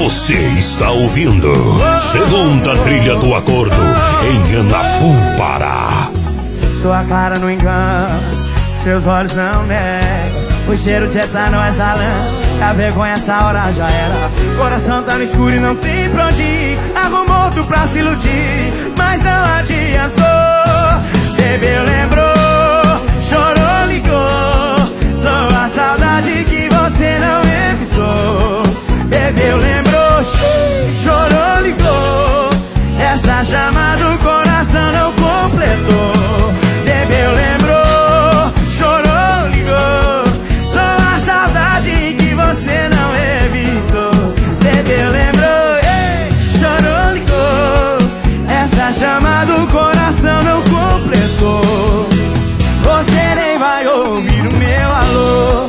Você está ouvindo Segunda Trilha do Acordo em Anapu, Pará. Sua cara não engana, seus olhos não negam. O cheiro de etanol exalando, a vergonha essa hora já era. Coração tá no escuro e não tem pra onde ir. Arrumou outro pra se iludir, mas não adiantou. Bebeu, lembrou, chorou, ligou. Sou a saudade que você não evitou. Bebeu, lembrou, chorou, ligou. Essa chama do coração não completou. Bebeu, lembrou, chorou, ligou. Sou a saudade que você não evitou. Bebeu, lembrou, chorou, ligou. Essa chama do coração não completou. Você nem vai ouvir o meu alô.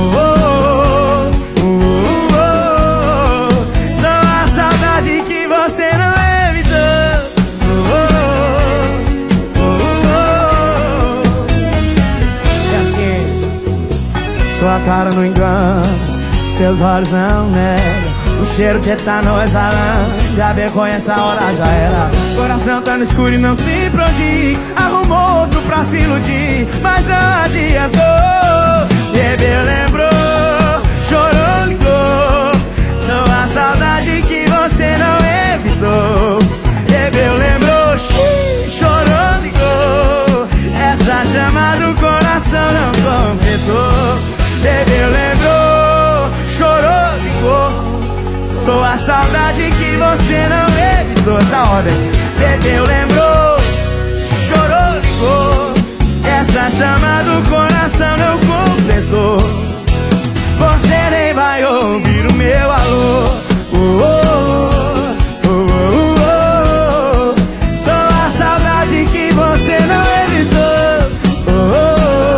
Sua cara não engana, seus olhos não negam. O cheiro de etanol exalando, a vergonha essa hora já era. Coração tá no escuro e não tem pra onde ir. Arrumou outro pra se iludir, mas não adiantou. Bebeu, lembrou, chorou, ligou. Sou a saudade que você não evitou. Bebeu, lembrou, chorou, ligou. Essa chama do coração não completou. Bebeu, lembrou, chorou, ligou. Sou a saudade que você não evitou. Essa ordem. Bebeu, lembrou, chorou, ligou. Essa chama do coração não completou. Você nem vai ouvir o meu alô. Sou a saudade que você não evitou.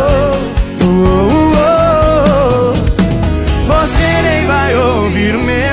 Você nem vai ouvir o meu